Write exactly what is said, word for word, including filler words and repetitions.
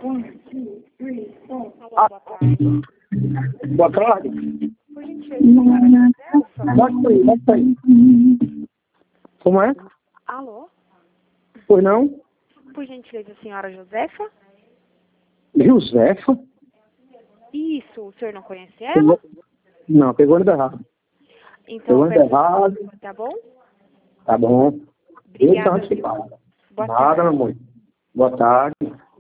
Alô, boa tarde. Boa tarde. Por gentileza, senhora Joselfa? Mostra aí, mostra aí. Como é? Alô? Pois não? Por gentileza, senhora Josefa? Josefa? Isso, o senhor não conhece ela? Não, pegou no errado. Então, Pegou no peço- errado. tá bom? Tá bom. Obrigada, Então, viu? fala. Boa Nada, tarde. meu amor. Boa tarde.